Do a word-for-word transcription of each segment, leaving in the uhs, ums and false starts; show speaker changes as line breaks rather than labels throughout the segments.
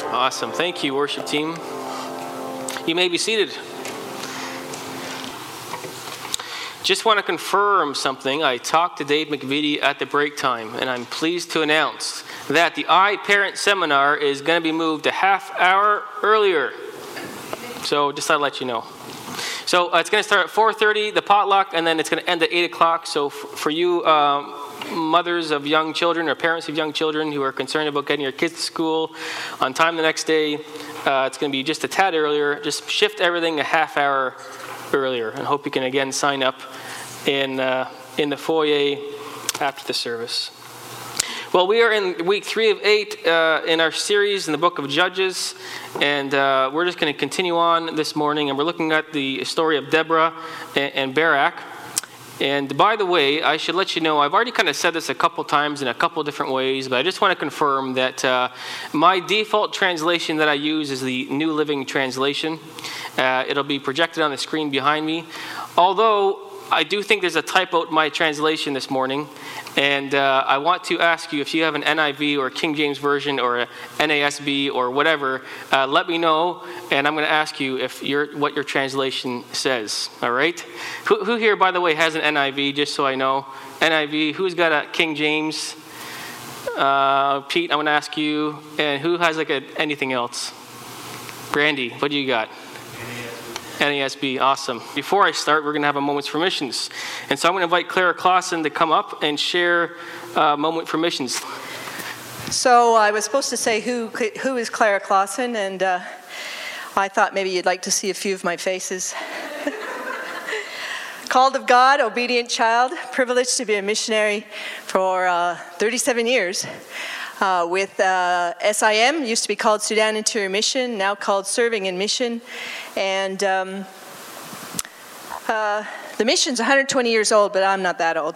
Awesome. Thank you, worship team. You may be seated. Just want to confirm something. I talked to Dave McVitie at the break time, and I'm pleased to announce that the iParent Seminar is going to be moved a half hour earlier. So just thought I'd let you know. So uh, it's going to start at four thirty, the potluck, and then it's going to end at eight o'clock. So f- for you um, mothers of young children or parents of young children who are concerned about getting your kids to school on time the next day, uh, it's going to be just a tad earlier. Just shift everything a half hour earlier, and hope you can again sign up in uh, in the foyer after the service. Well, we are in week three of eight uh, in our series in the book of Judges, and uh, we're just going to continue on this morning, and we're looking at the story of Deborah and, and Barak. And by the way, I should let you know, I've already kind of said this a couple times in a couple different ways, but I just want to confirm that uh, my default translation that I use is the New Living Translation. Uh, it'll be projected on the screen behind me. Although I do think there's a typo in my translation this morning, and uh, I want to ask you if you have an N I V or a King James Version or a N A S B or whatever, uh, let me know, and I'm going to ask you if your what your translation says. All right? Who, who here, by the way, has an N I V? Just so I know, N I V. Who's got a King James? Uh, Pete, I'm going to ask you, and who has like a, anything else? Brandy, what do you got? N A S B, awesome. Before I start, we're going to have a Moments for Missions. And so I'm going to invite Clara Clausen to come up and share uh, Moment for Missions.
So I was supposed to say who who is Clara Clausen, and uh, I thought maybe you'd like to see a few of my faces. Called of God, obedient child, privileged to be a missionary for uh, thirty-seven years. Uh, with uh, S I M, used to be called Sudan Interior Mission, now called Serving in Mission. And um, uh, the mission's one hundred twenty years old, but I'm not that old.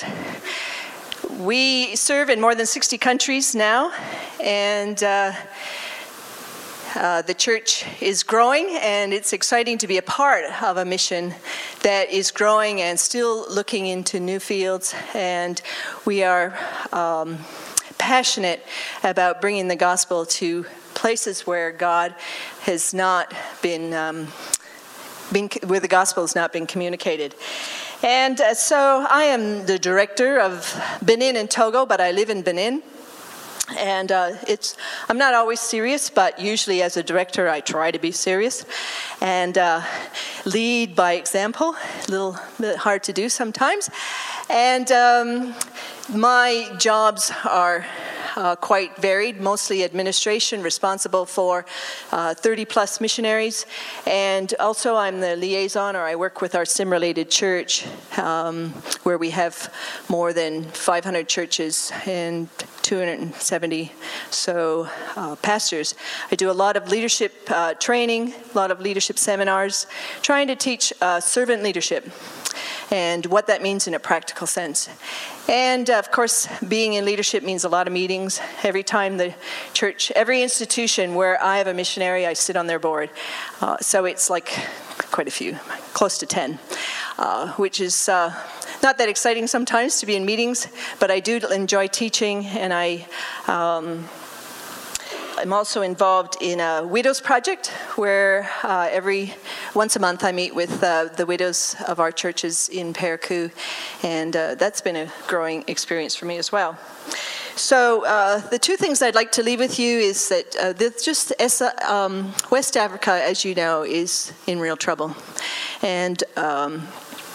We serve in more than sixty countries now, and uh, uh, the church is growing, and it's exciting to be a part of a mission that is growing and still looking into new fields. And we are Um, passionate about bringing the gospel to places where God has not been, um, been where the gospel has not been communicated. And uh, so I am the director of Benin and Togo, but I live in Benin. And uh, it's I'm not always serious, but usually as a director I try to be serious and uh, lead by example. A little bit hard to do sometimes. And um, my jobs are uh, quite varied, mostly administration, responsible for uh, thirty plus missionaries. And also I'm the liaison, or I work with our sim-related church, um, where we have more than five hundred churches and two hundred seventy so uh, pastors. I do a lot of leadership uh, training, a lot of leadership seminars, trying to teach uh, servant leadership and what that means in a practical sense. And uh, of course, being in leadership means a lot of meetings. Every time the church, every institution where I have a missionary, I sit on their board. Uh, so it's like quite a few, close to ten, uh, which is uh, not that exciting sometimes to be in meetings, but I do enjoy teaching, and I um, I'm also involved in a widows project where uh, every once a month I meet with uh, the widows of our churches in Parakou, and uh, that's been a growing experience for me as well. So uh, the two things I'd like to leave with you is that uh, this just um, West Africa, as you know, is in real trouble, and um,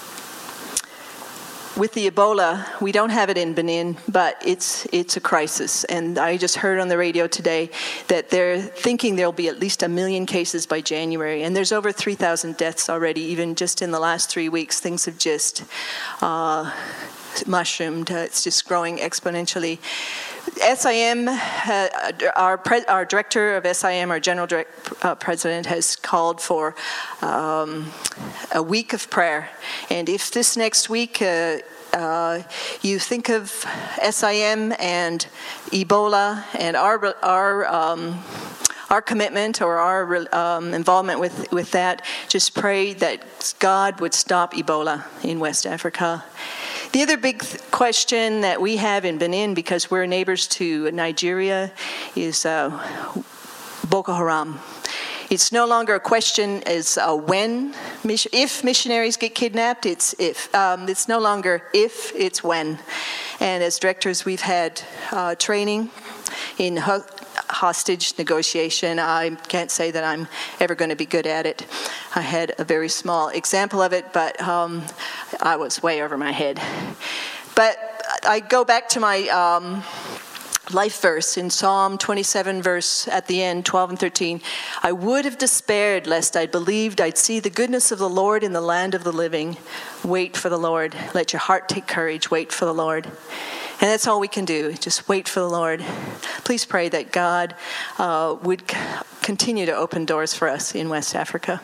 with the Ebola, we don't have it in Benin, but it's it's a crisis. And I just heard on the radio today that they're thinking there'll be at least a million cases by January. And there's over three thousand deaths already, even just in the last three weeks. Things have just uh, mushroomed. Uh, it's just growing exponentially. S I M, uh, our, pre- our director of S I M, our general direct, uh, president, has called for um, a week of prayer. And if this next week uh, uh, you think of S I M and Ebola and our our um, our commitment or our um, involvement with, with that, just pray that God would stop Ebola in West Africa. The other big th- question that we have in Benin, because we're neighbors to Nigeria, is uh, Boko Haram. It's no longer a question as uh, when, if missionaries get kidnapped, it's if. Um, it's no longer if, it's when. And as directors, we've had uh, training in ho- hostage negotiation. I can't say that I'm ever going to be good at it. I had a very small example of it, but um, I was way over my head. But I go back to my um, life verse in Psalm twenty-seven, verse at the end, twelve and thirteen. I would have despaired lest I believed I'd see the goodness of the Lord in the land of the living. Wait for the Lord. Let your heart take courage. Wait for the Lord. And that's all we can do. Just wait for the Lord. Please pray that God uh, would c- continue to open doors for us in West Africa.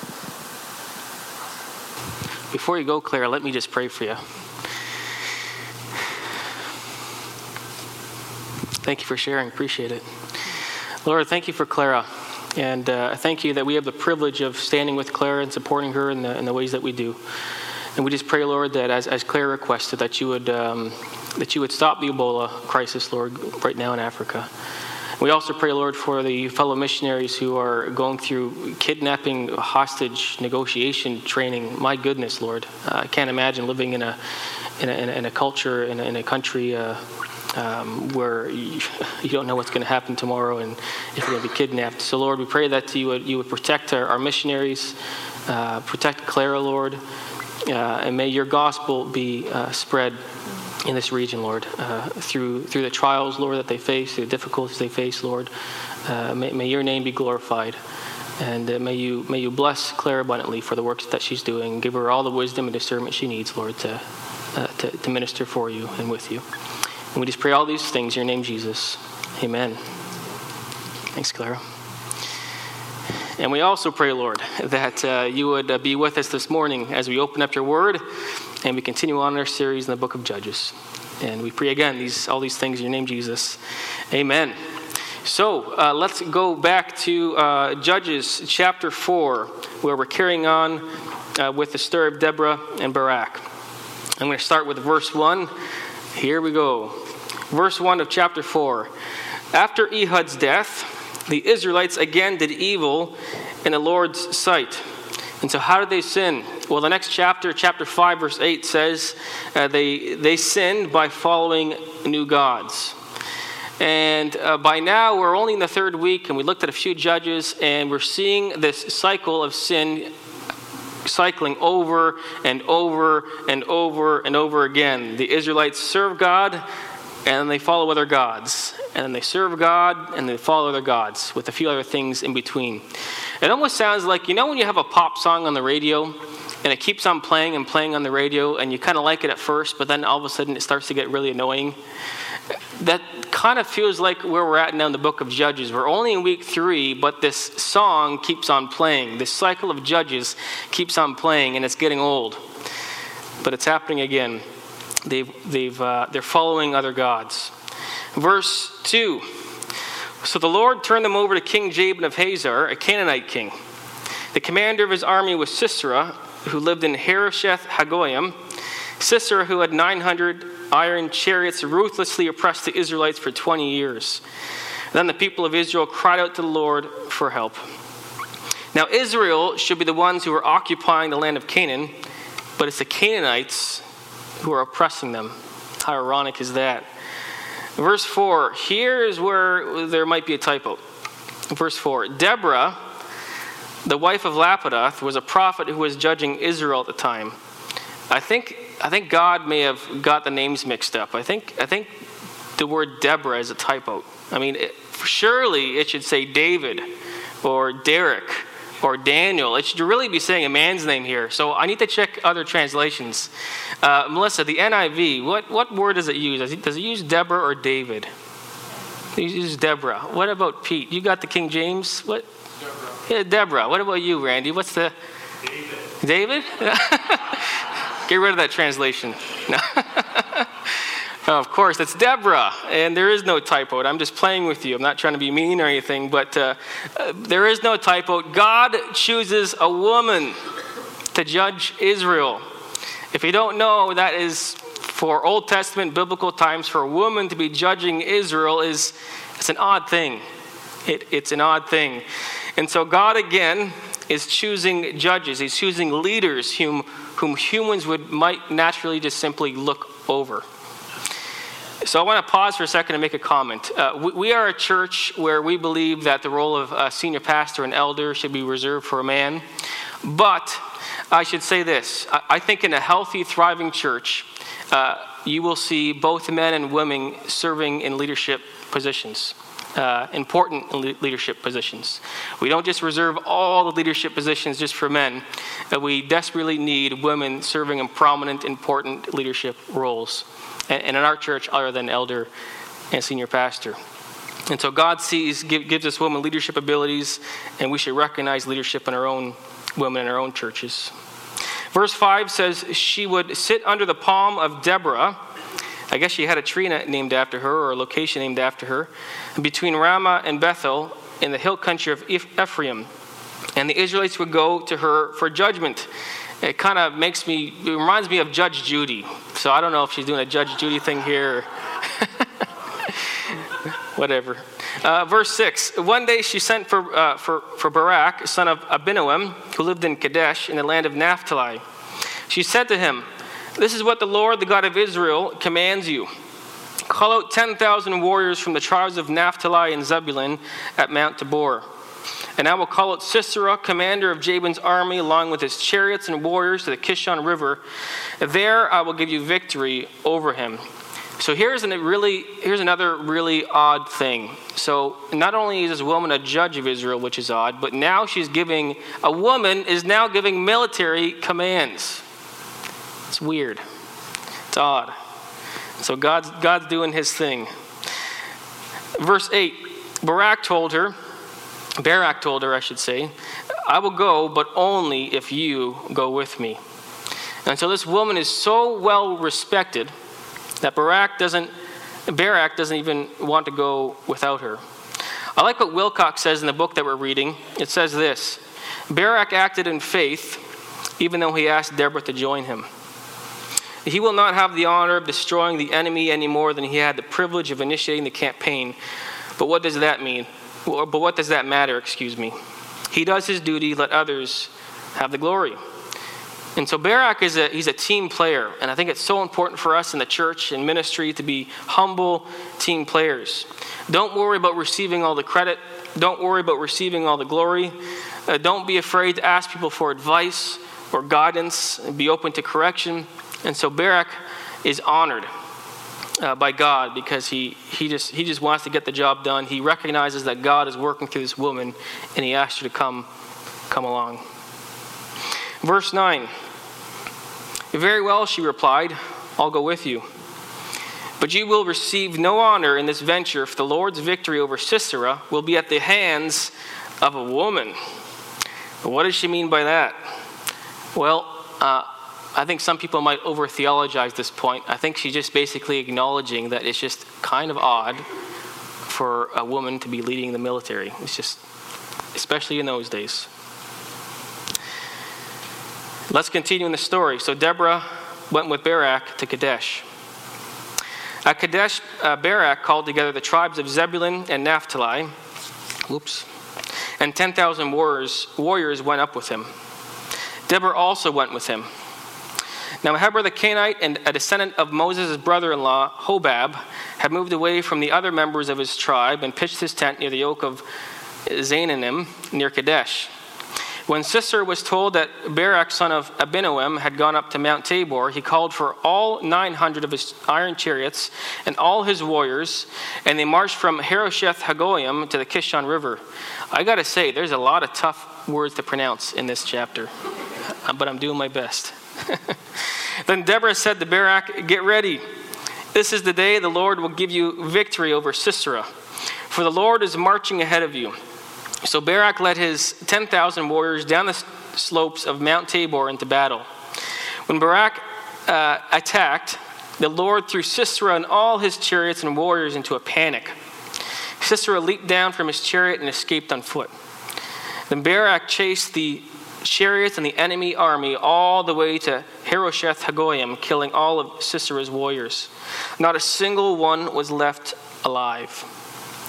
Before you go, Clara, let me just pray for you. Thank you for sharing. Appreciate it. Lord, thank you for Clara. And uh, thank you that we have the privilege of standing with Clara and supporting her in the, in the ways that we do. And we just pray, Lord, that as, as Clara requested, that you would um, that you would stop the Ebola crisis, Lord, right now in Africa. We also pray, Lord, for the fellow missionaries who are going through kidnapping, hostage negotiation training. My goodness, Lord, uh, I can't imagine living in a in a, in a, in a culture, in a, in a country uh, um, where you, you don't know what's going to happen tomorrow and if you're going to be kidnapped. So, Lord, we pray that you would you would protect our, our missionaries, uh, protect Clara, Lord, uh, and may your gospel be uh, spread in this region, Lord, uh, through through the trials, Lord, that they face, the difficulties they face, Lord. Uh, may, may your name be glorified, and uh, may you may you bless Claire abundantly for the work that she's doing. Give her all the wisdom and discernment she needs, Lord, to uh, to, to minister for you and with you. And we just pray all these things in your name, Jesus. Amen. Thanks, Clara. And we also pray, Lord, that uh, you would uh, be with us this morning as we open up your word and we continue on our series in the book of Judges. And we pray again these all these things in your name, Jesus. Amen. So uh, let's go back to uh, Judges chapter four, where we're carrying on uh, with the story of Deborah and Barak. I'm going to start with verse one. Here we go. Verse one of chapter four. After Ehud's death, the Israelites again did evil in the Lord's sight. And so how did they sin? Well, the next chapter, chapter five, verse eight says uh, they they sinned by following new gods. And uh, by now, we're only in the third week, and we looked at a few judges, and we're seeing this cycle of sin cycling over and over and over and over again. The Israelites serve God, and then they follow other gods. And then they serve God, and they follow other gods, with a few other things in between. It almost sounds like, you know when you have a pop song on the radio, and it keeps on playing and playing on the radio, and you kind of like it at first, but then all of a sudden it starts to get really annoying? That kind of feels like where we're at now in the book of Judges. We're only in week three, but this song keeps on playing. This cycle of Judges keeps on playing, and it's getting old. But it's happening again. They've, they've, uh, they're following other gods. Verse two. So the Lord turned them over to King Jabin of Hazor, a Canaanite king. The commander of his army was Sisera, who lived in Harosheth Hagoyim. Sisera, who had nine hundred iron chariots, ruthlessly oppressed the Israelites for twenty years. Then the people of Israel cried out to the Lord for help. Now Israel should be the ones who are occupying the land of Canaan, but it's the Canaanites who are oppressing them. How ironic is that? Verse four, here is where there might be a typo. Verse four, Deborah, the wife of Lapidoth, was a prophet who was judging Israel at the time. I think I think God may have got the names mixed up. I think I think the word Deborah is a typo. I mean, it, surely it should say David or Derek or Daniel. It should really be saying a man's name here. So I need to check other translations. Uh, Melissa, the N I V, what, what word does it use? Does it, does it use Deborah or David? It uses Deborah. What about Pete? You got the King James? What? Deborah. Yeah, Deborah. What about you, Randy? What's the? David. David? Get rid of that translation. No. Oh, of course, it's Deborah, and there is no typo. I'm just playing with you. I'm not trying to be mean or anything, but uh, uh, there is no typo. God chooses a woman to judge Israel. If you don't know, that is for Old Testament biblical times, for a woman to be judging Israel is it's an odd thing. It, it's an odd thing. And so God, again, is choosing judges. He's choosing leaders whom, whom humans would might naturally just simply look over. So I want to pause for a second and make a comment. Uh, we, we are a church where we believe that the role of a senior pastor and elder should be reserved for a man. But I should say this. I, I think in a healthy, thriving church, uh, you will see both men and women serving in leadership positions. Uh, important leadership positions. We don't just reserve all the leadership positions just for men. Uh, we desperately need women serving in prominent, important leadership roles. And, and in our church, other than elder and senior pastor. And so God sees, give, gives us women leadership abilities, and we should recognize leadership in our own women in our own churches. Verse five says, she would sit under the palm of Deborah. I guess she had a tree named after her, or a location named after her, between Ramah and Bethel in the hill country of Ephraim. And the Israelites would go to her for judgment. It kind of makes me, it reminds me of Judge Judy. So I don't know if she's doing a Judge Judy thing here. Or whatever. Uh, verse six, one day she sent for, uh, for, for Barak, son of Abinoam, who lived in Kadesh in the land of Naphtali. She said to him, this is what the Lord, the God of Israel, commands you. Call out ten thousand warriors from the tribes of Naphtali and Zebulun at Mount Tabor. And I will call out Sisera, commander of Jabin's army, along with his chariots and warriors to the Kishon River. There I will give you victory over him. So here's, an, really, here's another really odd thing. So not only is this woman a judge of Israel, which is odd, but now she's giving, a woman is now giving military commands. It's weird. It's odd. So God's, God's doing his thing. Verse eight, Barak told her, Barak told her, I should say, I will go, but only if you go with me. And so this woman is so well respected that Barak doesn't, Barak doesn't even want to go without her. I like what Wilcox says in the book that we're reading. It says this, Barak acted in faith, even though he asked Deborah to join him. He will not have the honor of destroying the enemy any more than he had the privilege of initiating the campaign. But what does that mean? But what does that matter, excuse me? He does his duty, let others have the glory. And so Barak is a he's a team player, and I think it's so important for us in the church and ministry to be humble team players. Don't worry about receiving all the credit. Don't worry about receiving all the glory. Uh, don't be afraid to ask people for advice or guidance, and be open to correction. And so Barak is honored uh, by God because he he just he just wants to get the job done. He recognizes that God is working through this woman, and he asks her to come come along. Verse nine. Very well, she replied, I'll go with you. But you will receive no honor in this venture if the Lord's victory over Sisera will be at the hands of a woman. What does she mean by that? Well, uh, I think some people might over-theologize this point. I think she's just basically acknowledging that it's just kind of odd for a woman to be leading the military. It's just, especially in those days. Let's continue in the story. So Deborah went with Barak to Kadesh. At Kadesh, uh, Barak called together the tribes of Zebulun and Naphtali. Oops. And ten thousand warriors, warriors went up with him. Deborah also went with him. Now Heber the Canaanite and a descendant of Moses' brother-in-law, Hobab, had moved away from the other members of his tribe and pitched his tent near the oak of Zaanannim near Kadesh. When Sisera was told that Barak, son of Abinoam, had gone up to Mount Tabor, he called for all nine hundred of his iron chariots and all his warriors, and they marched from Harosheth Hagoyim to the Kishon River. I got to say, there's a lot of tough words to pronounce in this chapter, but I'm doing my best. Then Deborah said to Barak, get ready. This is the day the Lord will give you victory over Sisera, for the Lord is marching ahead of you. So Barak led his ten thousand warriors down the slopes of Mount Tabor into battle. When Barak uh, attacked, the Lord threw Sisera and all his chariots and warriors into a panic. Sisera leaped down from his chariot and escaped on foot. Then Barak chased the chariots and the enemy army all the way to Harosheth Hagoyim, killing all of Sisera's warriors. Not a single one was left alive.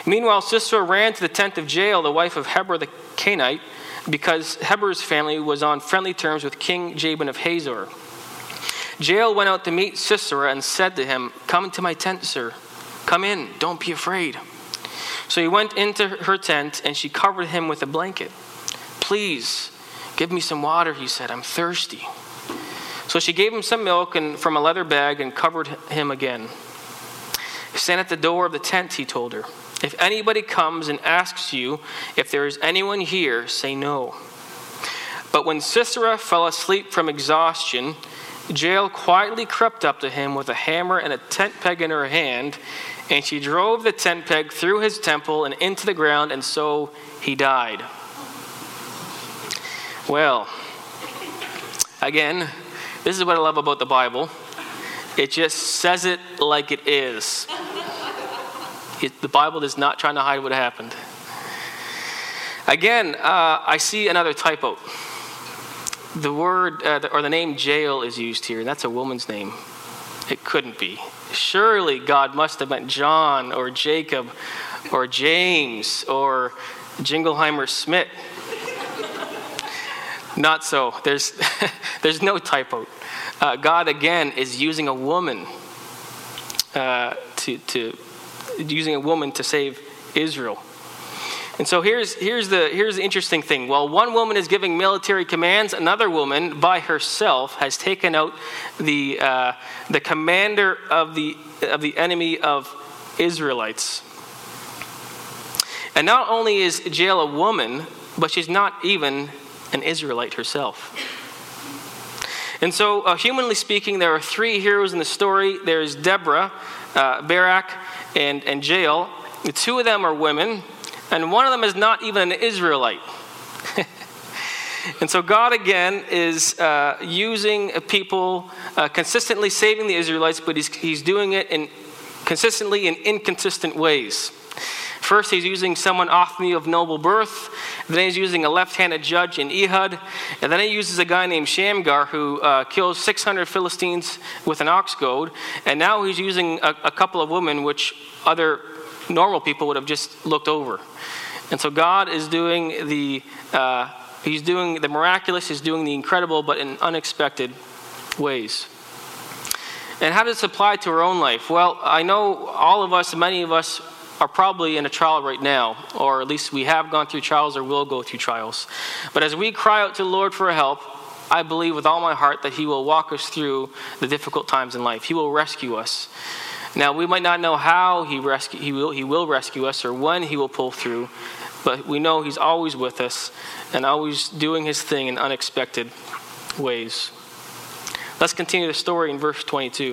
Meanwhile, Sisera ran to the tent of Jael, the wife of Heber the Canaanite, because Heber's family was on friendly terms with King Jabin of Hazor. Jael went out to meet Sisera and said to him, "Come into my tent, sir. Come in, don't be afraid." So he went into her tent, and she covered him with a blanket. "Please, give me some water," he said. "I'm thirsty." So she gave him some milk and from a leather bag and covered him again. "Stand at the door of the tent," he told her. "If anybody comes and asks you if there is anyone here, say no." But when Sisera fell asleep from exhaustion, Jael quietly crept up to him with a hammer and a tent peg in her hand, and she drove the tent peg through his temple and into the ground, and so he died. Well, again, this is what I love about the Bible. It just says it like it is. It, the Bible is not trying to hide what happened. Again, uh, I see another typo. The word uh, or the name Jael is used here, and that's a woman's name. It couldn't be. Surely God must have meant John or Jacob or James or Jingleheimer Smith. Not so. There's there's no typo. Uh, God again is using a woman uh, to to using a woman to save Israel. And so here's here's the here's the interesting thing. While one woman is giving military commands, another woman by herself has taken out the uh, the commander of the of the enemy of Israelites. And not only is Jael a woman, but she's not even an Israelite herself. And so, uh, humanly speaking, there are three heroes in the story. There's Deborah, uh, Barak, and, and Jael. The two of them are women, and one of them is not even an Israelite. And so God, again, is uh, using people, uh, consistently saving the Israelites, but he's, he's doing it in consistently in inconsistent ways. First, he's using someone Othni of noble birth. Then he's using a left-handed judge in Ehud. And then he uses a guy named Shamgar who uh, kills six hundred Philistines with an ox goad. And now he's using a, a couple of women which other normal people would have just looked over. And so God is doing the uh, he's doing the miraculous, he's doing the incredible, but in unexpected ways. And how does this apply to our own life? Well, I know all of us, many of us, are probably in a trial right now, or at least we have gone through trials or will go through trials. But as we cry out to the Lord for help, I believe with all my heart that he will walk us through the difficult times in life. He will rescue us. Now, we might not know how he, rescue, he, will, he will rescue us or when he will pull through, but we know he's always with us and always doing his thing in unexpected ways. Let's continue the story in verse twenty-two.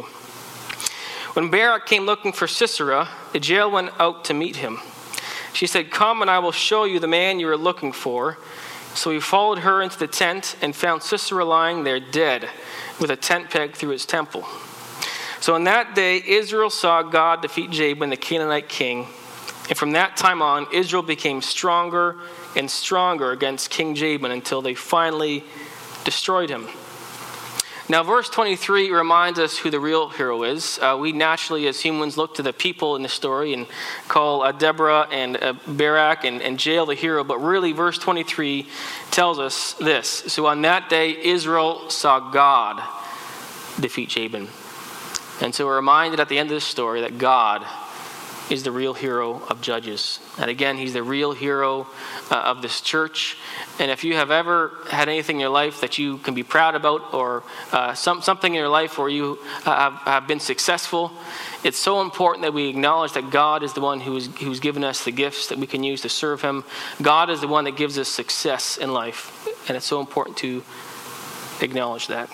When Barak came looking for Sisera, Jael went out to meet him. She said, "Come and I will show you the man you are looking for." So he followed her into the tent and found Sisera lying there dead with a tent peg through his temple. So in that day, Israel saw God defeat Jabin, the Canaanite king. And from that time on, Israel became stronger and stronger against King Jabin until they finally destroyed him. Now, verse twenty-three reminds us who the real hero is. Uh, we naturally, as humans, look to the people in the story and call uh, Deborah and uh, Barak and, and Jael the hero. But really, verse twenty-three tells us this. So on that day, Israel saw God defeat Jabin. And so we're reminded at the end of the story that God is the real hero of Judges. And again, he's the real hero uh, of this church. And if you have ever had anything in your life that you can be proud about, or uh, some, something in your life where you have, have been successful, it's so important that we acknowledge that God is the one who's, who's given us the gifts that we can use to serve him. God is the one that gives us success in life. And it's so important to acknowledge that.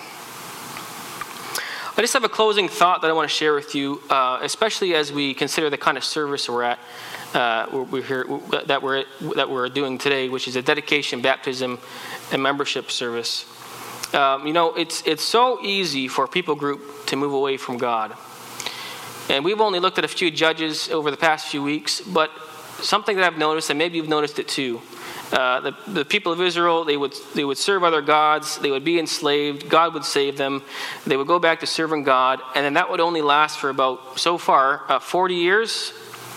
I just have a closing thought that I want to share with you, uh, especially as we consider the kind of service we're at, uh, we're here, that we're that we're doing today, which is a dedication, baptism, and membership service. Um, you know, it's it's so easy for a people group to move away from God, and we've only looked at a few judges over the past few weeks, but something that I've noticed, and maybe you've noticed it too. Uh, the, the people of Israel, they would they would serve other gods, they would be enslaved, God would save them, they would go back to serving God, and then that would only last for about, so far, uh, forty years,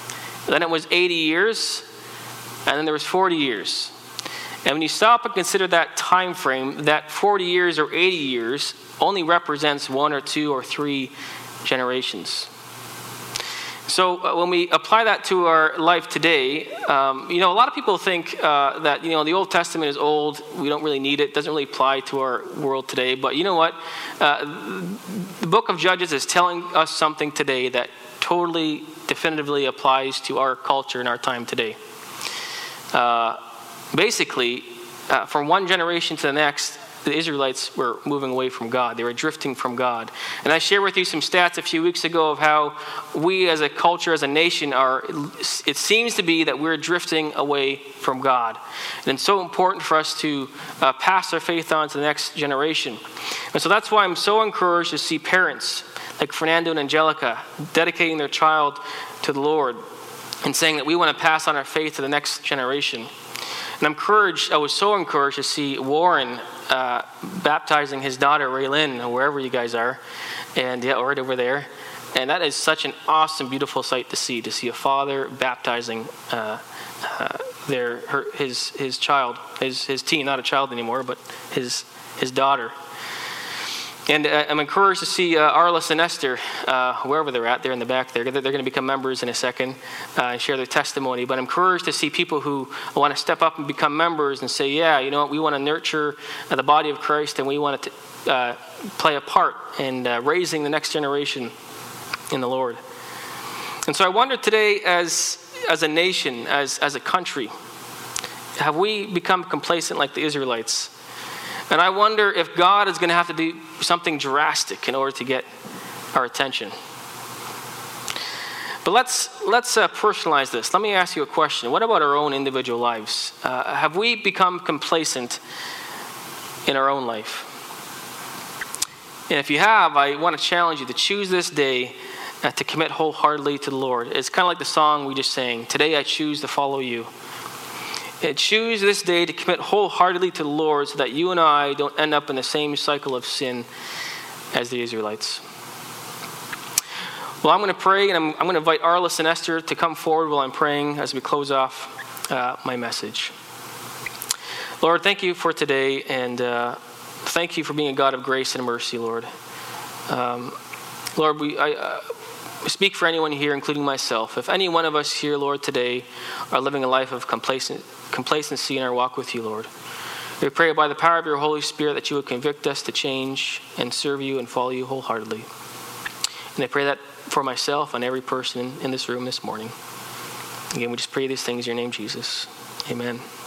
then it was eighty years, and then there was forty years. And when you stop and consider that time frame, that forty years or eighty years only represents one or two or three generations. So uh, when we apply that to our life today, um, you know, a lot of people think uh, that, you know, the Old Testament is old, we don't really need it, doesn't really apply to our world today. But you know what? Uh, the book of Judges is telling us something today that totally, definitively applies to our culture and our time today. Uh, basically, uh, from one generation to the next, the Israelites were moving away from God. They were drifting from God. And I shared with you some stats a few weeks ago of how we as a culture, as a nation, are, it seems to be that we're drifting away from God. And it's so important for us to uh, pass our faith on to the next generation. And so that's why I'm so encouraged to see parents like Fernando and Angelica dedicating their child to the Lord and saying that we want to pass on our faith to the next generation. And I'm encouraged, I was so encouraged to see Warren uh, baptizing his daughter, Raylyn, wherever you guys are, and yeah, right over there. And that is such an awesome, beautiful sight to see, to see a father baptizing uh, uh, their her, his his child, his his teen, not a child anymore, but his his daughter. And uh, I'm encouraged to see uh, Arliss and Esther, uh, wherever they're at, they're in the back there. They're, they're going to become members in a second uh, and share their testimony. But I'm encouraged to see people who want to step up and become members and say, yeah, you know what, we want to nurture uh, the body of Christ, and we want to uh, play a part in uh, raising the next generation in the Lord. And so I wonder today, as as a nation, as as a country, have we become complacent like the Israelites? And I wonder if God is going to have to do something drastic in order to get our attention. But let's let's uh, personalize this. Let me ask you a question. What about our own individual lives? Uh, have we become complacent in our own life? And if you have, I want to challenge you to choose this day uh, to commit wholeheartedly to the Lord. It's kind of like the song we just sang, "Today I choose to follow you." Choose this day to commit wholeheartedly to the Lord so that you and I don't end up in the same cycle of sin as the Israelites. Well, I'm going to pray, and I'm, I'm going to invite Arliss and Esther to come forward while I'm praying as we close off uh, my message. Lord, thank you for today, and uh, thank you for being a God of grace and mercy, Lord. Um, Lord, we I, uh, speak for anyone here, including myself. If any one of us here, Lord, today are living a life of complacent, complacency in our walk with you, Lord, we pray by the power of your Holy Spirit that you would convict us to change and serve you and follow you wholeheartedly. And I pray that for myself and every person in this room this morning. Again, we just pray these things in your name, Jesus. Amen.